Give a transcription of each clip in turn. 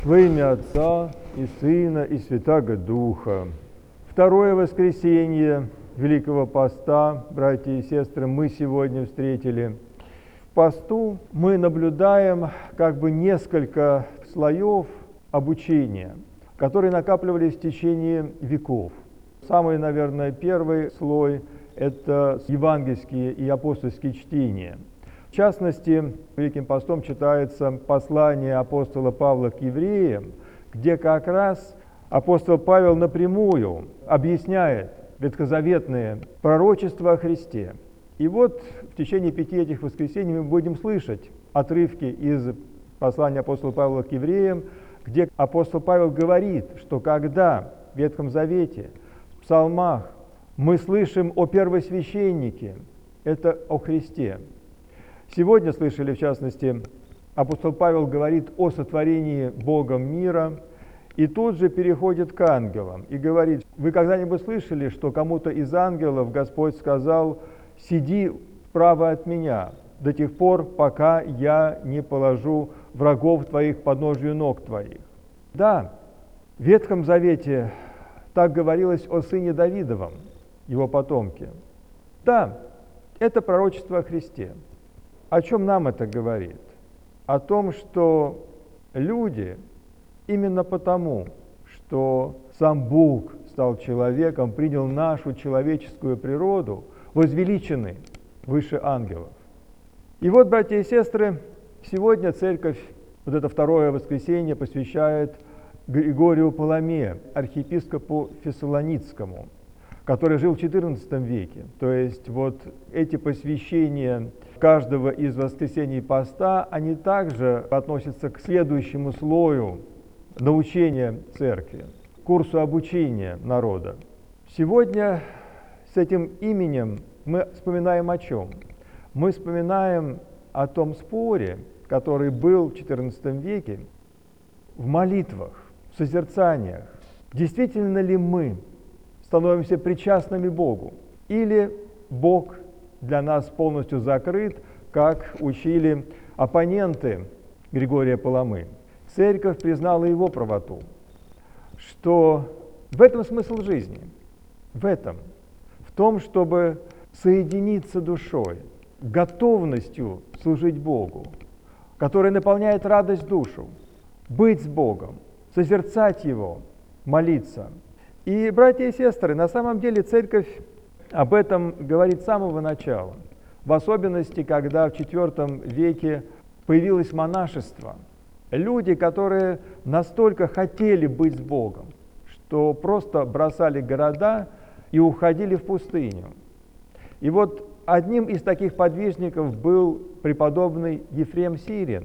Во имя Отца и Сына и Святаго Духа. Второе воскресенье Великого Поста, братья и сестры, мы сегодня встретили. В посту мы наблюдаем несколько слоев обучения, которые накапливались в течение веков. Самый, наверное, первый слой – это евангельские и апостольские чтения. В частности, Великим Постом читается послание апостола Павла к евреям, где как раз апостол Павел напрямую объясняет ветхозаветные пророчества о Христе. И вот в течение 5 этих воскресений мы будем слышать отрывки из послания апостола Павла к евреям, где апостол Павел говорит, что когда в Ветхом Завете, в псалмах мы слышим о первосвященнике, это о Христе. Сегодня слышали, в частности, апостол Павел говорит о сотворении Богом мира, и тут же переходит к ангелам и говорит: вы когда-нибудь слышали, что кому-то из ангелов Господь сказал: «Сиди вправо от меня до тех пор, пока я не положу врагов твоих к подножию ног твоих». Да, в Ветхом Завете так говорилось о сыне Давидовом, его потомке. Да, это пророчество о Христе. О чем нам это говорит? О том, что люди именно потому, что сам Бог стал человеком, принял нашу человеческую природу, возвеличены выше ангелов. И вот, братья и сестры, сегодня Церковь, вот это второе воскресенье, посвящает Григорию Паламе, архиепископу Фессалоницкому, который жил в XIV веке. То есть вот эти посвящения каждого из воскресений поста, они также относятся к следующему слою научения церкви, курсу обучения народа. Сегодня с этим именем мы вспоминаем о чем? Мы вспоминаем о том споре, который был в XIV веке в молитвах, в созерцаниях. Действительно ли мы становимся причастными Богу, или Бог для нас полностью закрыт, как учили оппоненты Григория Паламы? Церковь признала его правоту, что в этом смысл жизни, в том, чтобы соединиться душой, готовностью служить Богу, которая наполняет радость душу, быть с Богом, созерцать Его, молиться. И, братья и сестры, на самом деле Церковь об этом говорит с самого начала, в особенности, когда в IV веке появилось монашество. Люди, которые настолько хотели быть с Богом, что просто бросали города и уходили в пустыню. И вот одним из таких подвижников был преподобный Ефрем Сирин.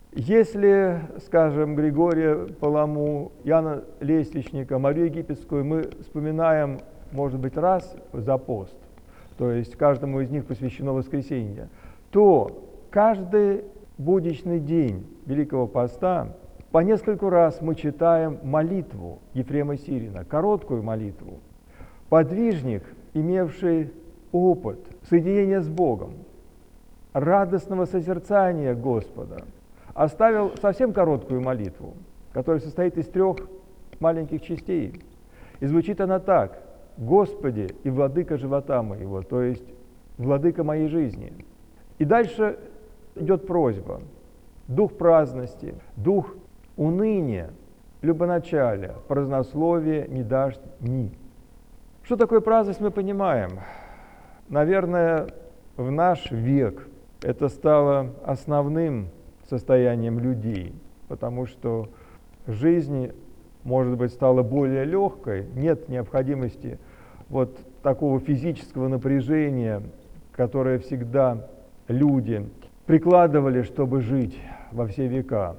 Если, скажем, Григория Паламу, Иоанна Лествичника, Марию Египетскую мы вспоминаем, может быть, раз за пост, то есть каждому из них посвящено воскресенье, то каждый будничный день Великого Поста по нескольку раз мы читаем молитву Ефрема Сирина, короткую молитву. Подвижник, имевший опыт соединения с Богом, радостного созерцания Господа, оставил совсем короткую молитву, которая состоит из 3 маленьких частей. И звучит она так: «Господи и владыка живота моего», то есть владыка моей жизни. И дальше идет просьба: дух праздности, дух уныния, любоначалия, празднословия не дашь ни. Что такое праздность, мы понимаем. Наверное, в наш век это стало основным состоянием людей, потому что жизнь, может быть, стала более легкой, нет необходимости вот такого физического напряжения, которое всегда люди прикладывали, чтобы жить во все века.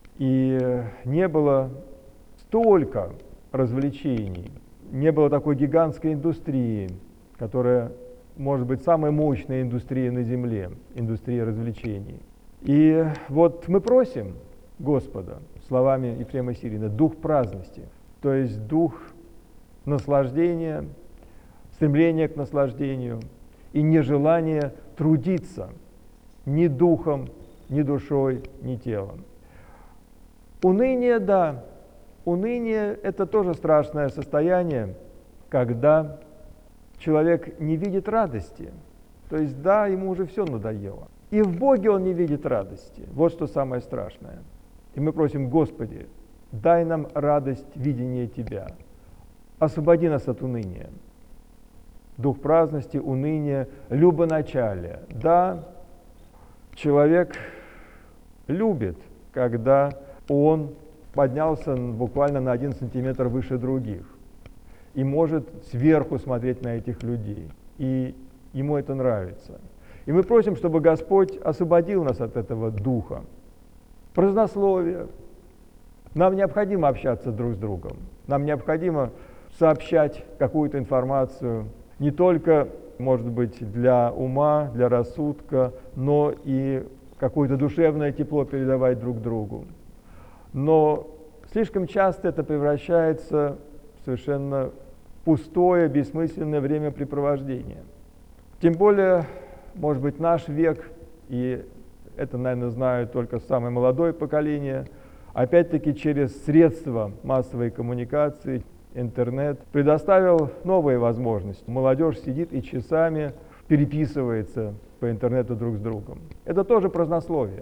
И не было столько развлечений, не было такой гигантской индустрии, которая, может быть, самая мощная индустрия на Земле, индустрия развлечений. И вот мы просим Господа, словами Ефрема Сирина, дух праздности, то есть дух наслаждения, стремления к наслаждению и нежелание трудиться ни духом, ни душой, ни телом. Уныние, да. Уныние – это тоже страшное состояние, когда человек не видит радости. То есть, да, ему уже все надоело. И в Боге он не видит радости. Вот что самое страшное. И мы просим: Господи, дай нам радость видения Тебя. Освободи нас от уныния. Дух праздности, уныния, любоначалия. Да, человек любит, когда он поднялся буквально на 1 сантиметр выше других и может сверху смотреть на этих людей. И ему это нравится. И мы просим, чтобы Господь освободил нас от этого духа. Празднословие. Нам необходимо общаться друг с другом. Нам необходимо сообщать какую-то информацию не только, может быть, для ума, для рассудка, но и какое-то душевное тепло передавать друг другу. Но слишком часто это превращается в совершенно пустое, бессмысленное времяпрепровождение. Тем более, может быть, наш век, и это, наверное, знают только самое молодое поколение, опять-таки через средства массовой коммуникации, интернет, предоставил новые возможности. Молодежь сидит и часами переписывается по интернету друг с другом. Это тоже празднословие.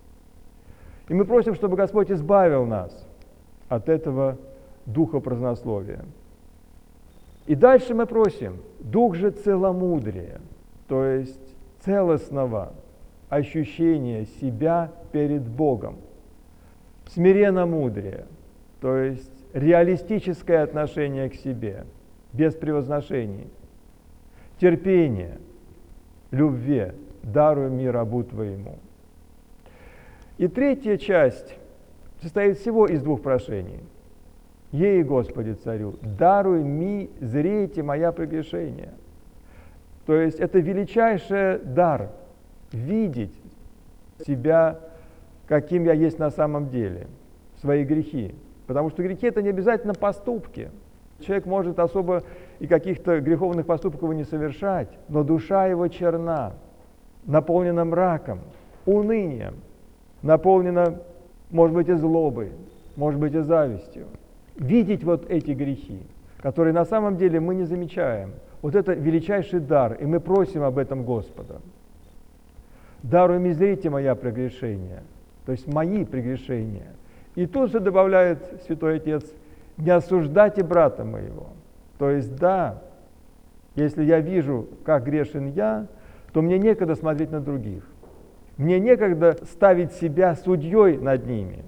И мы просим, чтобы Господь избавил нас от этого духа празднословия. И дальше мы просим: дух же целомудрия, то есть целостного ощущения себя перед Богом. Смиренно-мудрее, то есть реалистическое отношение к себе, без превозношений. Терпение, любви, даруй мне рабу Твоему. И третья часть состоит всего из 2 прошений. Ей, Господи, Царю, даруй ми зрейте моя прегрешения. То есть это величайший дар – видеть себя, каким я есть на самом деле, свои грехи. Потому что грехи – это не обязательно поступки. Человек может особо и каких-то греховных поступков не совершать, но душа его черна, наполнена мраком, унынием, наполнена, может быть, и злобой, может быть, и завистью. Видеть вот эти грехи, которые на самом деле мы не замечаем, вот это величайший дар, и мы просим об этом Господа. «Даруй ми зрите моя прегрешения», то есть мои прегрешения. И тут же добавляет Святой Отец: «Не осуждайте брата моего». То есть, да, если я вижу, как грешен я, то мне некогда смотреть на других. Мне некогда ставить себя судьей над ними.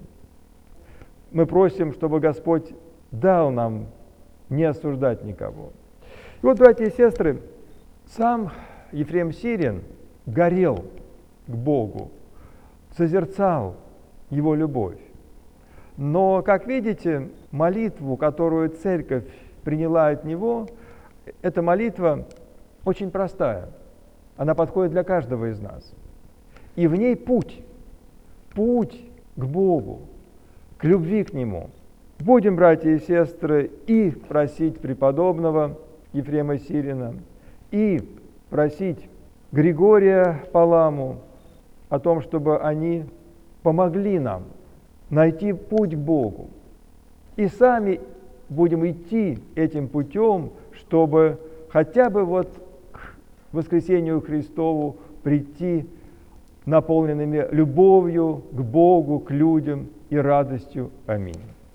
Мы просим, чтобы Господь дал нам не осуждать никого. И вот, братья и сестры, сам Ефрем Сирин горел к Богу, созерцал Его любовь. Но, как видите, молитву, которую Церковь приняла от него, эта молитва очень простая. Она подходит для каждого из нас. И в ней путь к Богу, к любви к Нему. Будем, братья и сестры, и просить преподобного Ефрема Сирина, и просить Григория Паламу о том, чтобы они помогли нам найти путь к Богу. И сами будем идти этим путем, чтобы хотя бы вот к воскресению Христову прийти наполненными любовью к Богу, к людям и радостью. Аминь.